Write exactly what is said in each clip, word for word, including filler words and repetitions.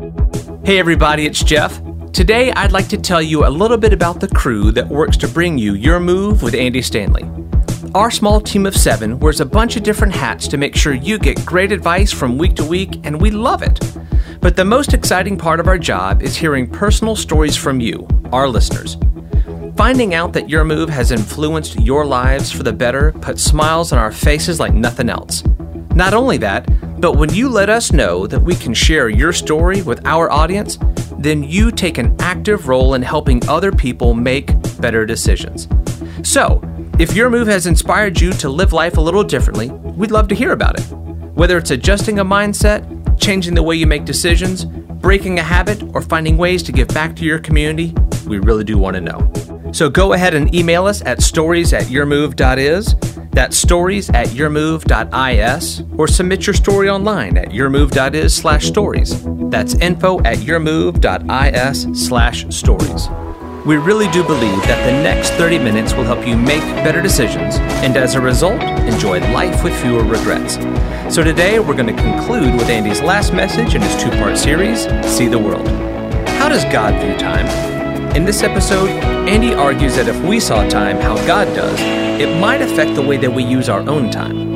Hey everybody, it's Jeff. Today I'd like to tell you a little bit about the crew that works to bring you Your Move with Andy Stanley. Our small team of seven wears a bunch of different hats to make sure you get great advice from week to week, and we love it. But the most exciting part of our job is hearing personal stories from you, our listeners. Finding out that Your Move has influenced your lives for the better puts smiles on our faces like nothing else. Not only that, but when you let us know that we can share your story with our audience, then you take an active role in helping other people make better decisions. So, if Your Move has inspired you to live life a little differently, we'd love to hear about it. Whether it's adjusting a mindset, changing the way you make decisions, breaking a habit, or finding ways to give back to your community, we really do want to know. So go ahead and email us at stories at yourmove.is. That's stories at yourmove.is, or submit your story online at yourmove.is slash stories. That's info at yourmove.is slash stories. We really do believe that the next thirty minutes will help you make better decisions, and as a result, enjoy life with fewer regrets. So today, we're going to conclude with Andy's last message in his two-part series, See the World. How does God view time? In this episode, Andy argues that if we saw time how God does, it might affect the way that we use our own time.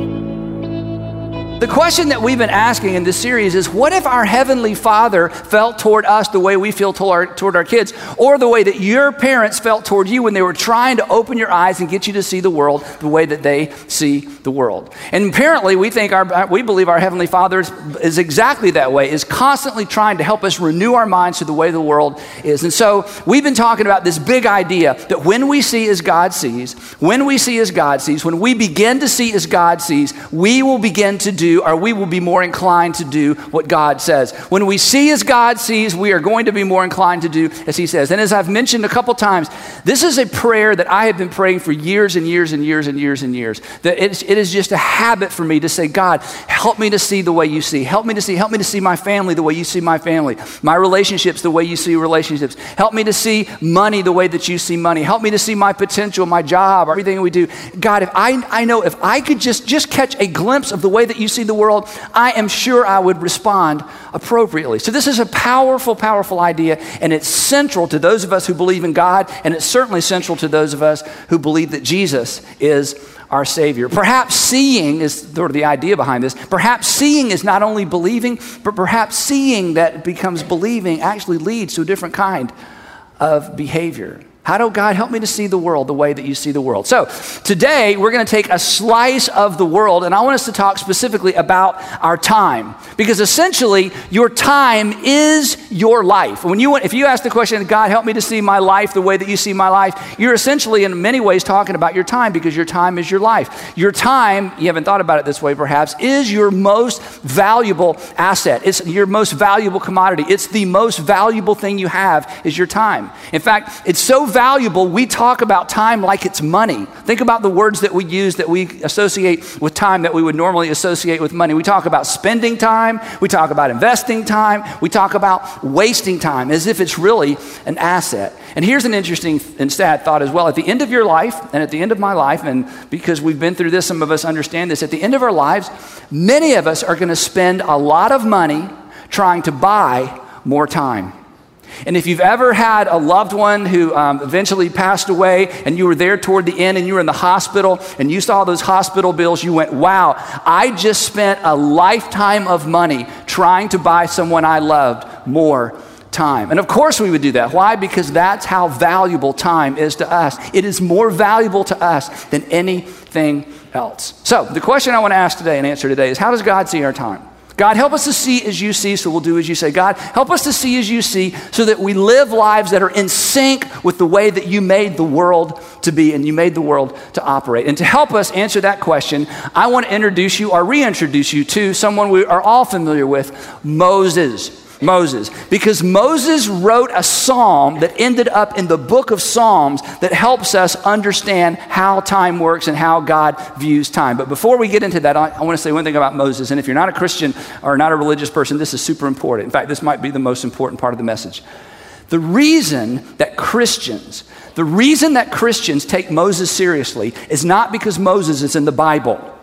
The question that we've been asking in this series is, what if our Heavenly Father felt toward us the way we feel toward our, toward our kids, or the way that your parents felt toward you when they were trying to open your eyes and get you to see the world the way that they see the world? And apparently, we think our, we believe our Heavenly Father is, is exactly that way, is constantly trying to help us renew our minds to the way the world is. And so we've been talking about this big idea that when we see as God sees, when we see as God sees, when we begin to see as God sees, we will begin to do or we will be more inclined to do what God says. When we see as God sees, we are going to be more inclined to do as He says. And as I've mentioned a couple times, this is a prayer that I have been praying for years and years and years and years and years. That it's, it is just a habit for me to say, God, help me to see the way you see. Help me to see. Help me to see my family the way you see my family. My relationships the way you see relationships. Help me to see money the way that you see money. Help me to see my potential, my job, everything we do. God, if I, I know if I could just, just catch a glimpse of the way that you see the world, I am sure I would respond appropriately. So this is a powerful, powerful idea, and it's central to those of us who believe in God, and it's certainly central to those of us who believe that Jesus is our Savior. Perhaps seeing is sort of the idea behind this. Perhaps seeing is not only believing, but perhaps seeing that becomes believing actually leads to a different kind of behavior. How do God help me to see the world the way that you see the world? So today we're going to take a slice of the world, and I want us to talk specifically about our time, because essentially your time is your life. When you if you ask the question, God help me to see my life the way that you see my life, you're essentially in many ways talking about your time, because your time is your life. Your time, you haven't thought about it this way perhaps, is your most valuable asset. It's your most valuable commodity. It's the most valuable thing you have is your time. In fact, it's so valuable, we talk about time like it's money. Think about the words that we use that we associate with time that we would normally associate with money. We talk about spending time, we talk about investing time, we talk about wasting time as if it's really an asset. And here's an interesting and sad thought as well. At the end of your life, and at the end of my life, and because we've been through this, some of us understand this, at the end of our lives, many of us are going to spend a lot of money trying to buy more time. And if you've ever had a loved one who um, eventually passed away, and you were there toward the end and you were in the hospital and you saw those hospital bills, you went, wow, I just spent a lifetime of money trying to buy someone I loved more time. And of course we would do that. Why? Because that's how valuable time is to us. It is more valuable to us than anything else. So the question I want to ask today and answer today is, how does God see our time? God, help us to see as you see, so we'll do as you say. God, help us to see as you see, so that we live lives that are in sync with the way that you made the world to be and you made the world to operate. And to help us answer that question, I want to introduce you or reintroduce you to someone we are all familiar with, Moses. Moses, because Moses wrote a psalm that ended up in the book of Psalms that helps us understand how time works and how God views time. But before we get into that, I, I want to say one thing about Moses. And if you're not a Christian or not a religious person, this is super important. In fact, this might be the most important part of the message. The reason that Christians, the reason that Christians take Moses seriously is not because Moses is in the Bible.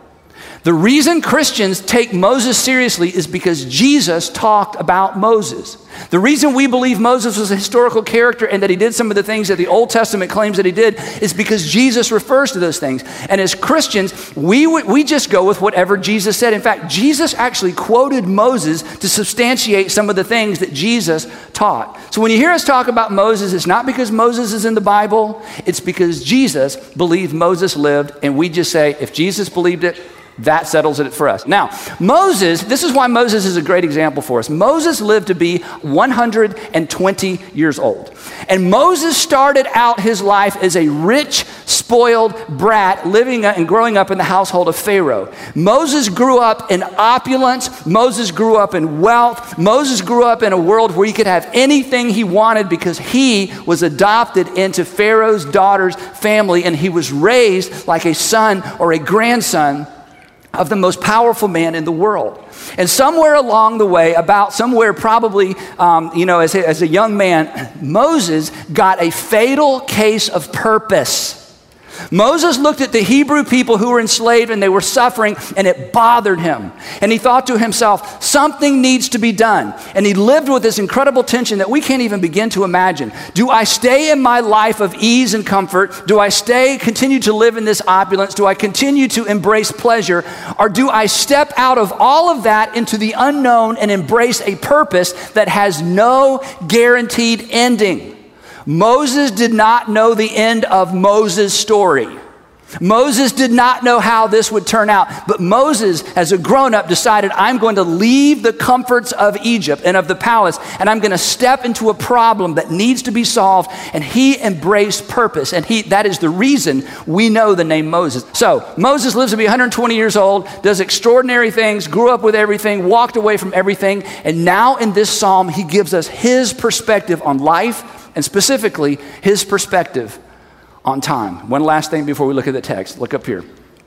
The reason Christians take Moses seriously is because Jesus talked about Moses. The reason we believe Moses was a historical character and that he did some of the things that the Old Testament claims that he did is because Jesus refers to those things. And as Christians, we w- we just go with whatever Jesus said. In fact, Jesus actually quoted Moses to substantiate some of the things that Jesus taught. So when you hear us talk about Moses, it's not because Moses is in the Bible. It's because Jesus believed Moses lived, and we just say, if Jesus believed it, that settles it for us. Now, Moses, this is why Moses is a great example for us. Moses lived to be one hundred twenty years old. And Moses started out his life as a rich, spoiled brat living and growing up in the household of Pharaoh. Moses grew up in opulence. Moses grew up in wealth. Moses grew up in a world where he could have anything he wanted because he was adopted into Pharaoh's daughter's family, and he was raised like a son or a grandson of the most powerful man in the world. And somewhere along the way, about somewhere probably, um, you know, as a, as a young man, Moses got a fatal case of purpose. Moses looked at the Hebrew people who were enslaved and they were suffering, and it bothered him. And he thought to himself, something needs to be done. And he lived with this incredible tension that we can't even begin to imagine. Do I stay in my life of ease and comfort? Do I stay, continue to live in this opulence? Do I continue to embrace pleasure? Or do I step out of all of that into the unknown and embrace a purpose that has no guaranteed ending? Moses did not know the end of Moses' story. Moses did not know how this would turn out, but Moses, as a grown-up, decided, I'm going to leave the comforts of Egypt and of the palace, and I'm going to step into a problem that needs to be solved, and he embraced purpose, and he that is the reason we know the name Moses. So, Moses lives to be one hundred twenty years old, does extraordinary things, grew up with everything, walked away from everything, and now in this psalm, he gives us his perspective on life, and specifically, his perspective on time. One last thing before we look at the text. Look up here.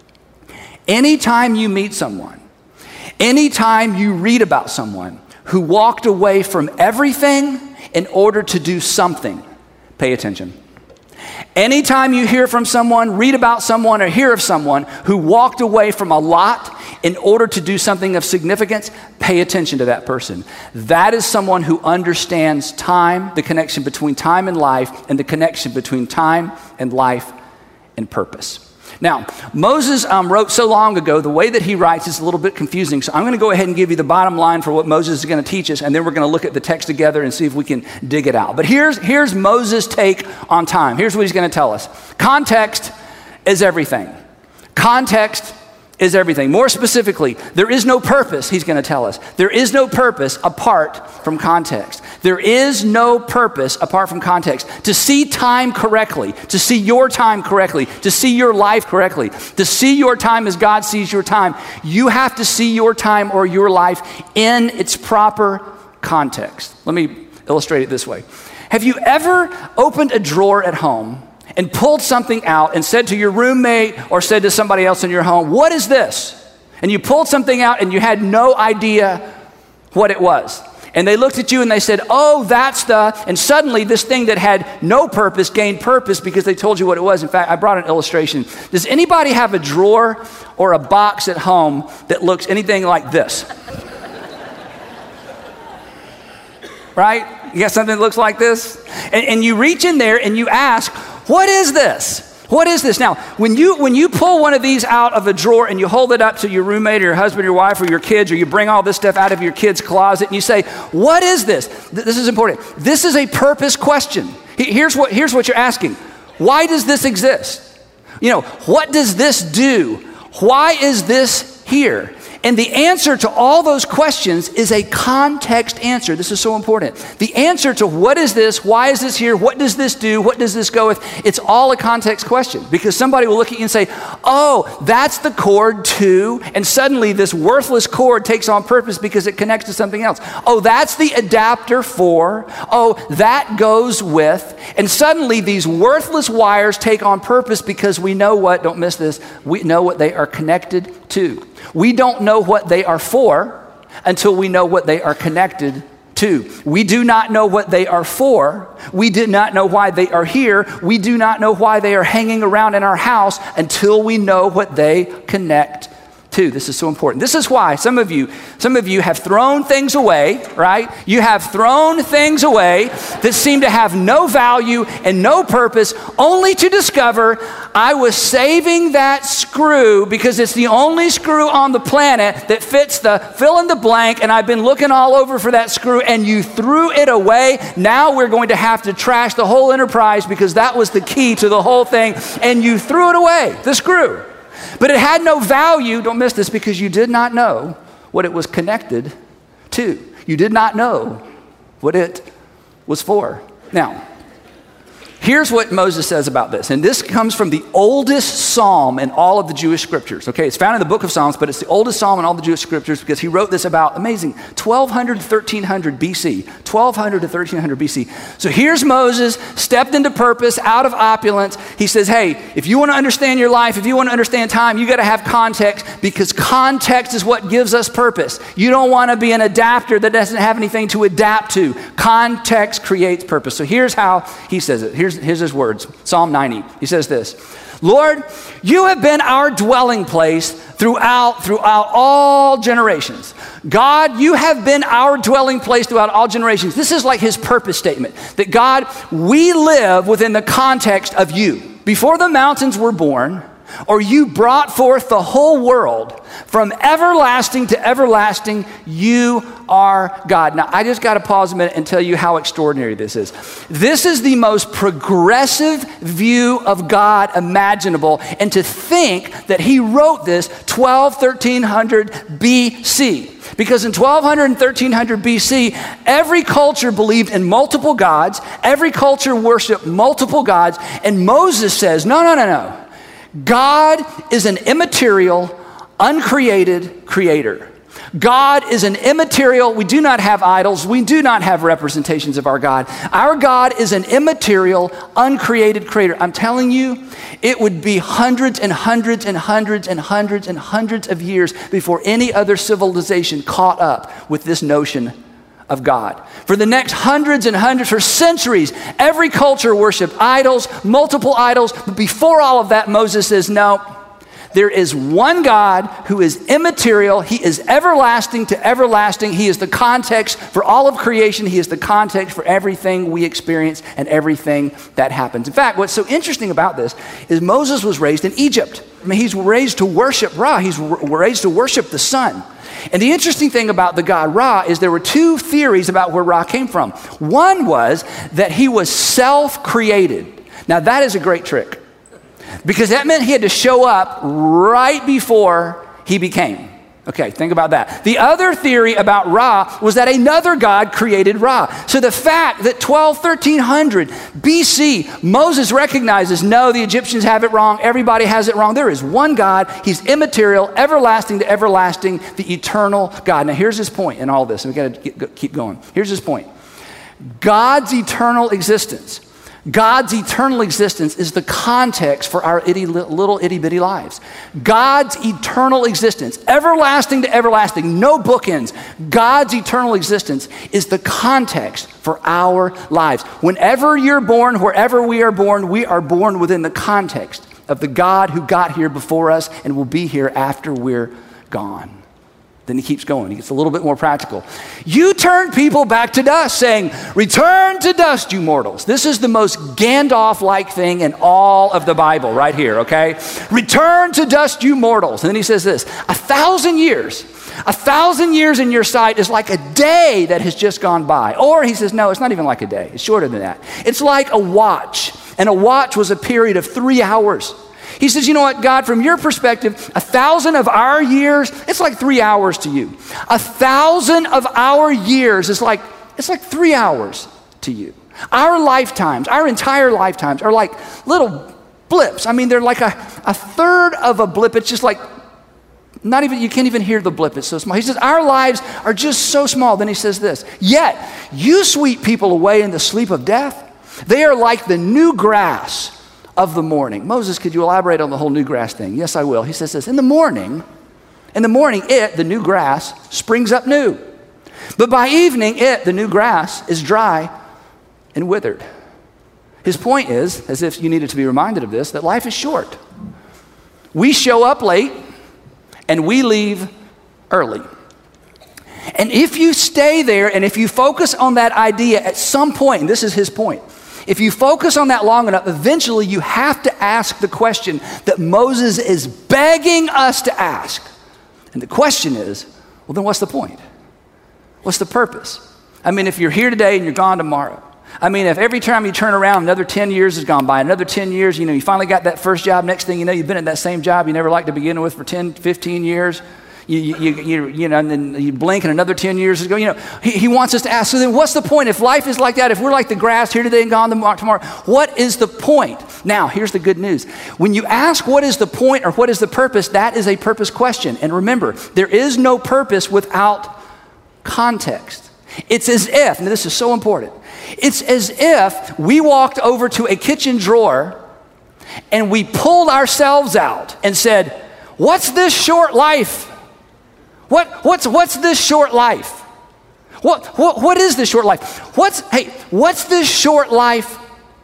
Anytime you meet someone, anytime you read about someone who walked away from everything in order to do something, pay attention. Anytime you hear from someone, read about someone, or hear of someone who walked away from a lot in order to do something of significance, pay attention to that person. That is someone who understands time, the connection between time and life, and the connection between time and life and purpose. Now, Moses um, wrote so long ago, the way that he writes is a little bit confusing, so I'm going to go ahead and give you the bottom line for what Moses is going to teach us, and then we're going to look at the text together and see if we can dig it out. But here's, here's Moses' take on time. Here's what he's going to tell us. Context is everything. Context is everything. More specifically, there is no purpose, he's going to tell us. There is no purpose apart from context. There is no purpose apart from context. To see time correctly, to see your time correctly, to see your life correctly, to see your time as God sees your time, you have to see your time or your life in its proper context. Let me illustrate it this way. Have you ever opened a drawer at home and pulled something out and said to your roommate or said to somebody else in your home, what is this? And you pulled something out and you had no idea what it was. And they looked at you and they said, oh, that's the, and suddenly this thing that had no purpose gained purpose because they told you what it was. In fact, I brought an illustration. Does anybody have a drawer or a box at home that looks anything like this? Right? You got something that looks like this? And, and you reach in there and you ask, what is this? What is this? Now, when you when you pull one of these out of a drawer and you hold it up to your roommate or your husband or your wife or your kids, or you bring all this stuff out of your kid's closet and you say, what is this? This is important. This is a purpose question. Here's what, here's what you're asking. Why does this exist? You know, what does this do? Why is this here? And the answer to all those questions is a context answer. This is so important. The answer to what is this, why is this here, what does this do, what does this go with, it's all a context question. Because somebody will look at you and say, oh, that's the cord to, and suddenly this worthless cord takes on purpose because it connects to something else. Oh, that's the adapter for, oh, that goes with, and suddenly these worthless wires take on purpose because we know what, don't miss this, we know what they are connected to. We don't know what they are for until we know what they are connected to. We do not know what they are for. We do not know why they are here. We do not know why they are hanging around in our house until we know what they connect Two, this is so important. This is why some of you, some of you have thrown things away, right? You have thrown things away that seem to have no value and no purpose, only to discover I was saving that screw because it's the only screw on the planet that fits the fill in the blank, and I've been looking all over for that screw, and you threw it away. Now we're going to have to trash the whole enterprise because that was the key to the whole thing, and you threw it away, the screw. But it had no value, don't miss this, because you did not know what it was connected to. You did not know what it was for. Now, here's what Moses says about this, and this comes from the oldest psalm in all of the Jewish scriptures. Okay, it's found in the book of Psalms, but it's the oldest psalm in all the Jewish scriptures because he wrote this about, amazing, twelve hundred to thirteen hundred B C. twelve hundred to thirteen hundred B C. So here's Moses, stepped into purpose, out of opulence. He says, hey, if you want to understand your life, if you want to understand time, you got to have context, because context is what gives us purpose. You don't want to be an adapter that doesn't have anything to adapt to. Context creates purpose. So here's how he says it. Here's Here's his words, Psalm ninety. He says this, Lord, you have been our dwelling place throughout, throughout all generations. God, you have been our dwelling place throughout all generations. This is like his purpose statement, that God, we live within the context of you. Before the mountains were born, or you brought forth the whole world, from everlasting to everlasting, you are God. Now, I just got to pause a minute and tell you how extraordinary this is. This is the most progressive view of God imaginable, and to think that he wrote this twelve, thirteen hundred B C. Because in twelve hundred and thirteen hundred B C, every culture believed in multiple gods, every culture worshiped multiple gods, and Moses says, no, no, no, no. God is an immaterial, uncreated creator. God is an immaterial, we do not have idols, we do not have representations of our God. Our God is an immaterial, uncreated creator. I'm telling you, it would be hundreds and hundreds and hundreds and hundreds and hundreds of years before any other civilization caught up with this notion of God. For the next hundreds and hundreds, for centuries, every culture worshiped idols, multiple idols. But before all of that, Moses says, no, there is one God who is immaterial. He is everlasting to everlasting. He is the context for all of creation. He is the context for everything we experience and everything that happens. In fact, what's so interesting about this is Moses was raised in Egypt. I mean, he's raised to worship Ra. He's raised to worship the sun. And the interesting thing about the god Ra is there were two theories about where Ra came from. One was that he was self-created. Now that is a great trick, because that meant he had to show up right before he became. Okay, think about that. The other theory about Ra was that another god created Ra. So the fact that twelve, thirteen hundred B C, Moses recognizes, no, the Egyptians have it wrong. Everybody has it wrong. There is one God. He's immaterial, everlasting to everlasting, the eternal God. Now here's his point in all this. And we got to keep going. Here's his point. God's eternal existence. God's eternal existence is the context for our itty, little itty bitty lives. God's eternal existence, everlasting to everlasting, no bookends. God's eternal existence is the context for our lives. Whenever you're born, wherever we are born, we are born within the context of the God who got here before us and will be here after we're gone. Then he keeps going. He gets a little bit more practical. You turn people back to dust, saying, return to dust, you mortals. This is the most Gandalf-like thing in all of the Bible right here, okay? Return to dust, you mortals. And then he says this, a thousand years, a thousand years in your sight is like a day that has just gone by. Or he says, no, it's not even like a day. It's shorter than that. It's like a watch. And a watch was a period of three hours. He says, you know what, God, from your perspective, a thousand of our years, it's like three hours to you. A thousand of our years is like, it's like three hours to you. Our lifetimes, our entire lifetimes are like little blips. I mean, they're like a, a third of a blip. It's just like, not even, you can't even hear the blip. It's so small. He says, our lives are just so small. Then he says this, yet you sweep people away in the sleep of death. They are like the new grass of the morning. Moses, could you elaborate on the whole new grass thing? Yes, I will. He says this, in the morning, in the morning, it, the new grass, springs up new. But by evening, it, the new grass, is dry and withered. His point is, as if you needed to be reminded of this, that life is short. We show up late, and we leave early. And if you stay there and if you focus on that idea at some point, and this is his point, if you focus on that long enough, eventually you have to ask the question that Moses is begging us to ask. And the question is, well, then what's the point? What's the purpose? I mean, if you're here today and you're gone tomorrow, I mean, if every time you turn around, another ten years has gone by, another ten years, you know, you finally got that first job, next thing you know, you've been at that same job you never liked to begin with for ten, fifteen years. You, you, you, you know, and then you blink and another ten years ago, you know, he, he wants us to ask, so then what's the point? If life is like that, if we're like the grass here today and gone tomorrow, what is the point? Now, here's the good news. When you ask what is the point or what is the purpose, that is a purpose question. And remember, there is no purpose without context. It's as if, and this is so important, it's as if we walked over to a kitchen drawer and we pulled ourselves out and said, what's this short life? What, what's, what's this short life? What, what, what is this short life? What's, hey, what's this short life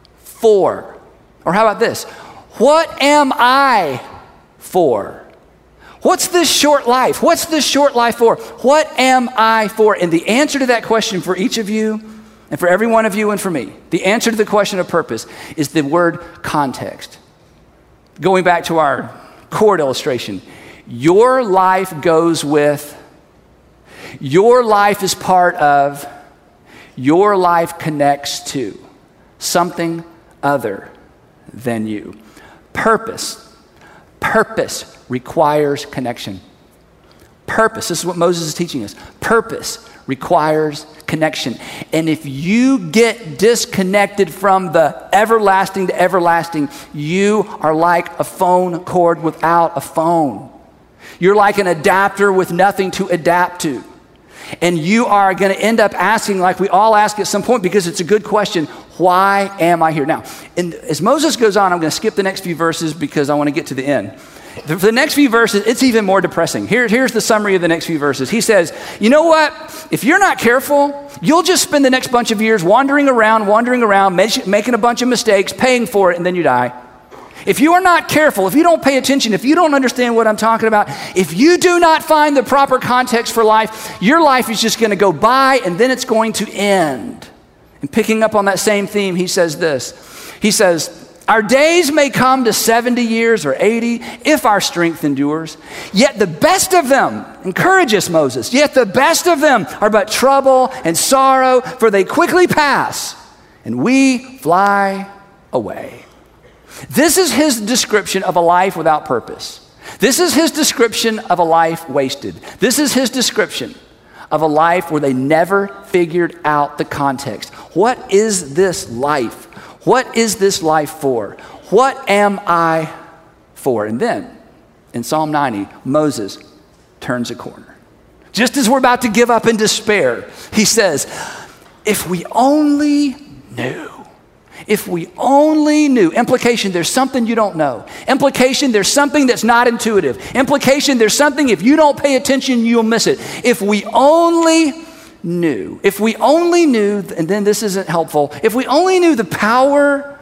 for? Or how about this? What am I for? What's this short life? What's this short life for? What am I for? And the answer to that question for each of you and for every one of you and for me, the answer to the question of purpose is the word context. Going back to our chord illustration, your life goes with, your life is part of, your life connects to something other than you. Purpose, purpose requires connection. Purpose, this is what Moses is teaching us. Purpose requires connection. And if you get disconnected from the everlasting to everlasting, you are like a phone cord without a phone. You're like an adapter with nothing to adapt to. And you are going to end up asking, like we all ask at some point, because it's a good question, why am I here? Now, and as Moses goes on, I'm going to skip the next few verses because I want to get to the end. For the next few verses, it's even more depressing. Here, here's the summary of the next few verses. He says, you know what? If you're not careful, you'll just spend the next bunch of years wandering around, wandering around, making a bunch of mistakes, paying for it, and then you die. If you are not careful, if you don't pay attention, if you don't understand what I'm talking about, if you do not find the proper context for life, your life is just going to go by and then it's going to end. And picking up on that same theme, he says this. He says, our days may come to seventy years or eighty if our strength endures. Yet the best of them, encourage us, Moses, yet the best of them are but trouble and sorrow, for they quickly pass and we fly away. This is his description of a life without purpose. This is his description of a life wasted. This is his description of a life where they never figured out the context. What is this life? What is this life for? What am I for? And then in Psalm ninety, Moses turns a corner. Just as we're about to give up in despair, he says, if we only knew. If we only knew. Implication, there's something you don't know. Implication, there's something that's not intuitive. Implication, there's something if you don't pay attention, you'll miss it. If we only knew. If we only knew, and then this isn't helpful, if we only knew the power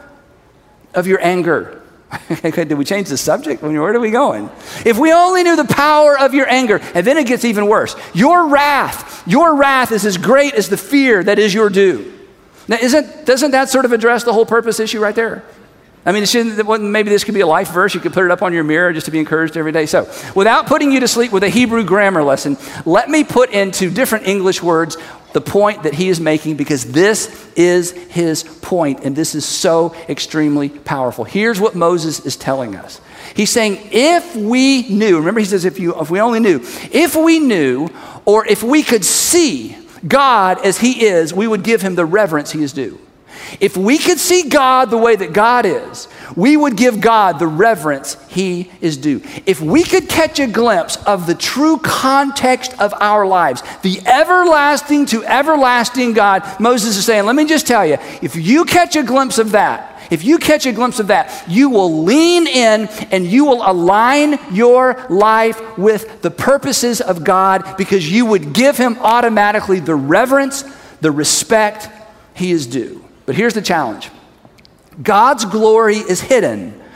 of your anger. Did we change the subject? Where are we going? If we only knew the power of your anger, and then it gets even worse. Your wrath, your wrath is as great as the fear that is your due. Now, isn't, doesn't that sort of address the whole purpose issue right there? I mean, maybe this could be a life verse. You could put it up on your mirror just to be encouraged every day. So, without putting you to sleep with a Hebrew grammar lesson, let me put into different English words the point that he is making, because this is his point, and this is so extremely powerful. Here's what Moses is telling us. He's saying, if we knew, remember he says, if you, if we only knew, if we knew, or if we could see God as he is, we would give him the reverence he is due. If we could see God the way that God is, we would give God the reverence he is due. If we could catch a glimpse of the true context of our lives, the everlasting to everlasting God, Moses is saying, let me just tell you, if you catch a glimpse of that, if you catch a glimpse of that, you will lean in and you will align your life with the purposes of God, because you would give him automatically the reverence, the respect he is due. But here's the challenge. God's glory is hidden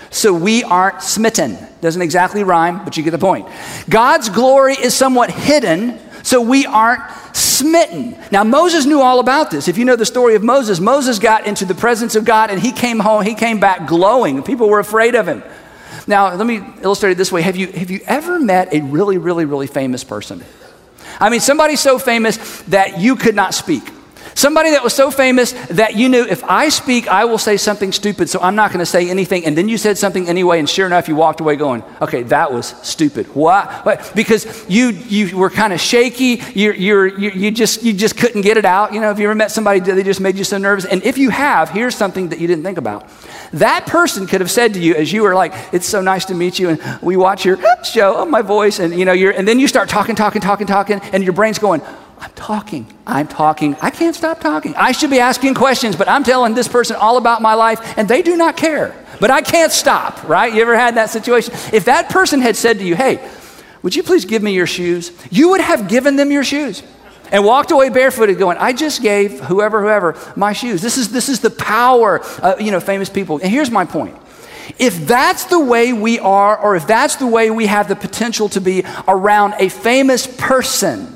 so we aren't smitten. Doesn't exactly rhyme, but you get the point. God's glory is somewhat hidden, so we aren't smitten. Now, Moses knew all about this. If you know the story of Moses, Moses got into the presence of God and he came home, he came back glowing. People were afraid of him. Now, let me illustrate it this way. Have you, have you ever met a really, really, really famous person? I mean, somebody so famous that you could not speak. Somebody that was so famous that you knew, if I speak, I will say something stupid, so I'm not going to say anything. And then you said something anyway, and sure enough, you walked away going, okay, that was stupid. What? What? Because you you were kind of shaky. You're, you're, you you just you just couldn't get it out. You know, have you ever met somebody that they just made you so nervous? And if you have, here's something that you didn't think about. That person could have said to you as you were like, it's so nice to meet you, and we watch your show, oh, my voice, and you know, you're, and then you start talking, talking, talking, talking, and your brain's going, I'm talking, I'm talking, I can't stop talking. I should be asking questions, but I'm telling this person all about my life, and they do not care, but I can't stop, right? You ever had that situation? If that person had said to you, hey, would you please give me your shoes? You would have given them your shoes and walked away barefooted going, I just gave whoever, whoever my shoes. This is, this is the power of, you know, famous people. And here's my point. If that's the way we are, or if that's the way we have the potential to be around a famous person,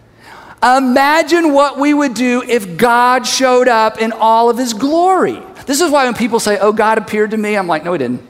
imagine what we would do if God showed up in all of his glory. This is why when people say, oh, God appeared to me, I'm like, no, he didn't.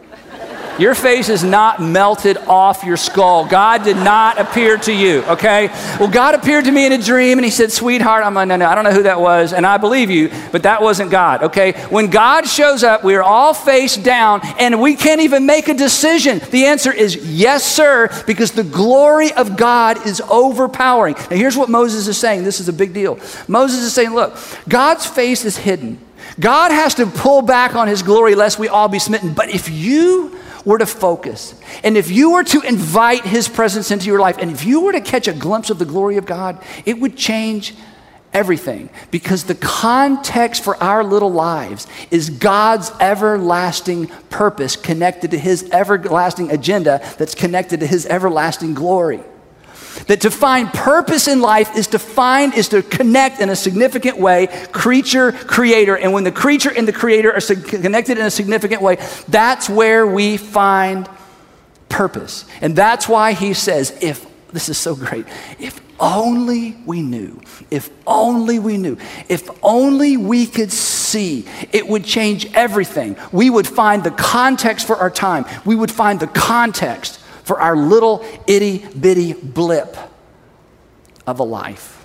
Your face is not melted off your skull. God did not appear to you, okay? Well, God appeared to me in a dream, and he said, sweetheart, I'm like, no, no, I don't know who that was, and I believe you, but that wasn't God, okay? When God shows up, we're all face down, and we can't even make a decision. The answer is yes, sir, because the glory of God is overpowering. Now, here's what Moses is saying. This is a big deal. Moses is saying, look, God's face is hidden. God has to pull back on his glory lest we all be smitten, but if you were to focus, and if you were to invite his presence into your life, and if you were to catch a glimpse of the glory of God, it would change everything, because the context for our little lives is God's everlasting purpose connected to his everlasting agenda that's connected to his everlasting glory. That to find purpose in life is to find, is to connect in a significant way, creature, creator. And when the creature and the creator are connected in a significant way, that's where we find purpose. And that's why he says, if, this is so great, if only we knew, if only we knew, if only we could see, it would change everything. We would find the context for our time. We would find the context for our little itty bitty blip of a life.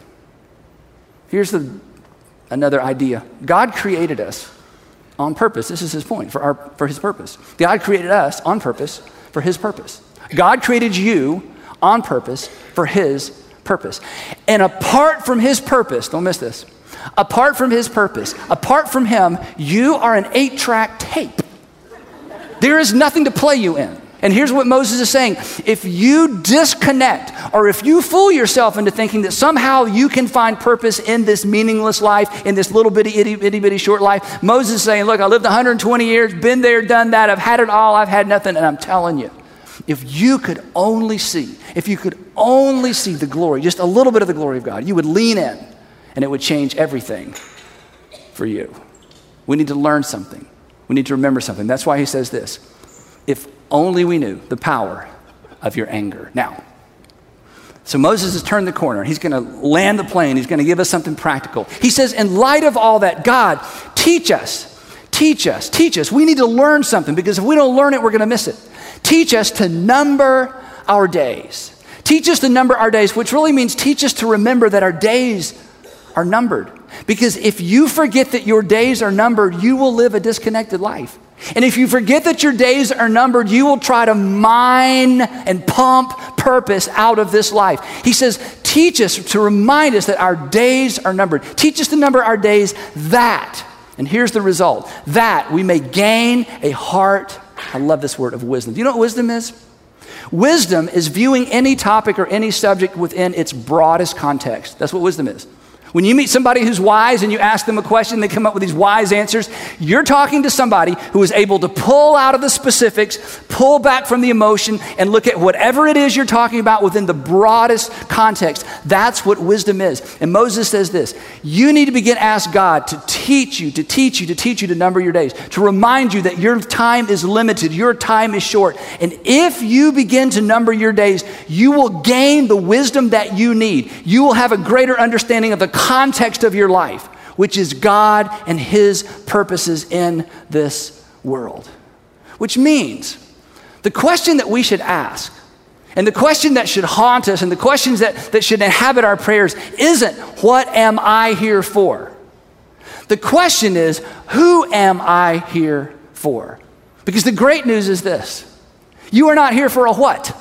Here's the, another idea. God created us on purpose. This is his point, for, our, for his purpose. God created us on purpose for his purpose. God created you on purpose for his purpose. And apart from his purpose, don't miss this, apart from his purpose, apart from him, you are an eight-track tape. There is nothing to play you in. And here's what Moses is saying. If you disconnect, or if you fool yourself into thinking that somehow you can find purpose in this meaningless life, in this little bitty, itty, itty bitty short life, Moses is saying, look, I lived one hundred twenty years, been there, done that, I've had it all, I've had nothing, and I'm telling you, if you could only see, if you could only see the glory, just a little bit of the glory of God, you would lean in, and it would change everything for you. We need to learn something. We need to remember something. That's why he says this. If only we knew the power of your anger. Now, so Moses has turned the corner. He's going to land the plane. He's going to give us something practical. He says, in light of all that, God, teach us, teach us, teach us. We need to learn something, because if we don't learn it, we're going to miss it. Teach us to number our days. Teach us to number our days, which really means teach us to remember that our days are numbered. Because if you forget that your days are numbered, you will live a disconnected life. And if you forget that your days are numbered, you will try to mine and pump purpose out of this life. He says, teach us to remind us that our days are numbered. Teach us to number our days that, and here's the result, that we may gain a heart, I love this word, of wisdom. Do you know what wisdom is? Wisdom is viewing any topic or any subject within its broadest context. That's what wisdom is. When you meet somebody who's wise and you ask them a question, they come up with these wise answers, you're talking to somebody who is able to pull out of the specifics, pull back from the emotion, and look at whatever it is you're talking about within the broadest context. That's what wisdom is. And Moses says this, you need to begin to ask God to teach you, to teach you, to teach you to number your days, to remind you that your time is limited, your time is short. And if you begin to number your days, you will gain the wisdom that you need. You will have a greater understanding of the context of your life, which is God and his purposes in this world. Which means the question that we should ask, and the question that should haunt us, and the questions that, that should inhabit our prayers isn't, what am I here for? The question is, who am I here for? Because the great news is this: you are not here for a what.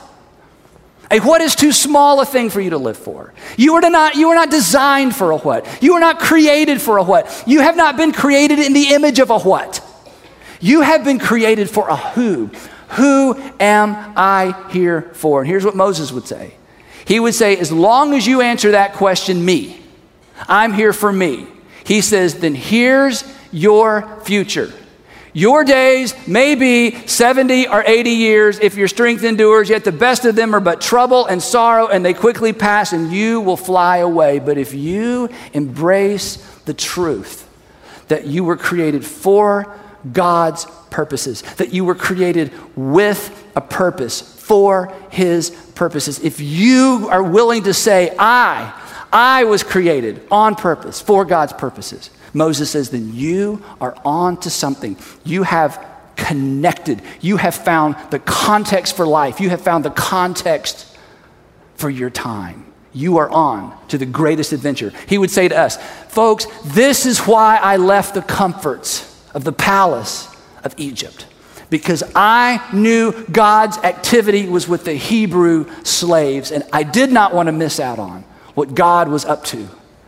A what is too small a thing for you to live for. You are not, you are not designed for a what. You are not created for a what. You have not been created in the image of a what. You have been created for a who. Who am I here for? And here's what Moses would say. He would say, as long as you answer that question, me, I'm here for me. He says, then here's your future. Your days may be seventy or eighty years if your strength endures, yet the best of them are but trouble and sorrow, and they quickly pass, and you will fly away. But if you embrace the truth that you were created for God's purposes, that you were created with a purpose for his purposes, if you are willing to say, I, I was created on purpose for God's purposes, Moses says, then you are on to something. You have connected. You have found the context for life. You have found the context for your time. You are on to the greatest adventure. He would say to us, folks, this is why I left the comforts of the palace of Egypt, because I knew God's activity was with the Hebrew slaves, and I did not want to miss out on what God was up to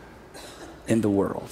in the world.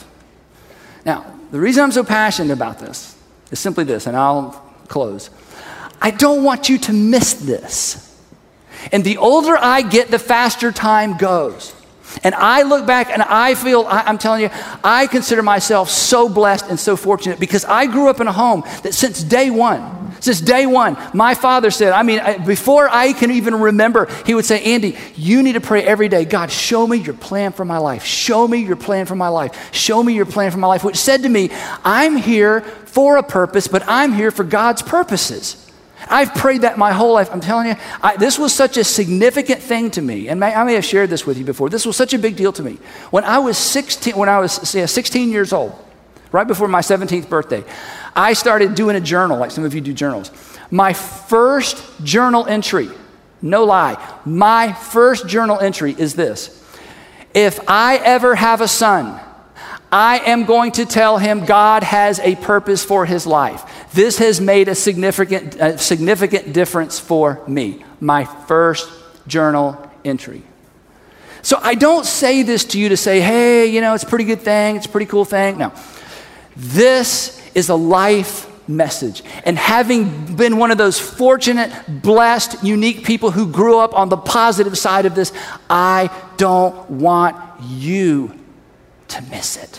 Now, the reason I'm so passionate about this is simply this, and I'll close. I don't want you to miss this. And the older I get, the faster time goes. And I look back and I feel, I, I'm telling you, I consider myself so blessed and so fortunate because I grew up in a home that since day one, since day one, my father said, I mean, I, before I can even remember, he would say, Andy, you need to pray every day. God, show me your plan for my life. Show me your plan for my life. Show me your plan for my life, which said to me, I'm here for a purpose, but I'm here for God's purposes. I've prayed that my whole life. I'm telling you, I, this was such a significant thing to me. And may, I may have shared this with you before. This was such a big deal to me. When I was sixteen, when I was say, sixteen years old, right before my seventeenth birthday, I started doing a journal, like some of you do journals. My first journal entry, no lie, my first journal entry is this: if I ever have a son, I am going to tell him God has a purpose for his life. This has made a significant, a significant difference for me. My first journal entry. So I don't say this to you to say, hey, you know, it's a pretty good thing. It's a pretty cool thing. No. This is a life message. And having been one of those fortunate, blessed, unique people who grew up on the positive side of this, I don't want you to miss it.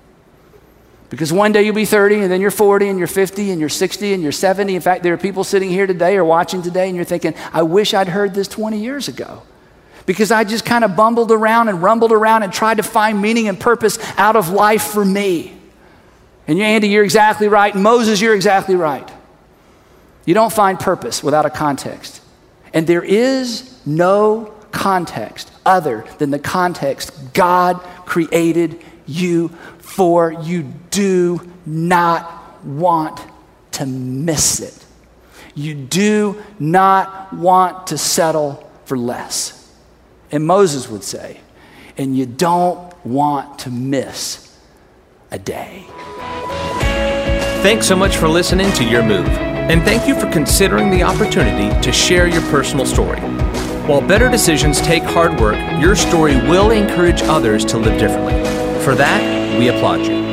Because one day you'll be thirty, and then you're forty, and you're fifty, and you're sixty, and you're seventy. In fact, there are people sitting here today or watching today, and you're thinking, I wish I'd heard this twenty years ago. Because I just kind of bumbled around and rumbled around and tried to find meaning and purpose out of life for me. And you, Andy, you're exactly right. Moses, you're exactly right. You don't find purpose without a context. And there is no context other than the context God created you for. You do not want to miss it. You do not want to settle for less. And Moses would say, and you don't want to miss a day. Thanks so much for listening to Your Move. And thank you for considering the opportunity to share your personal story. While better decisions take hard work, your story will encourage others to live differently. For that, we applaud you.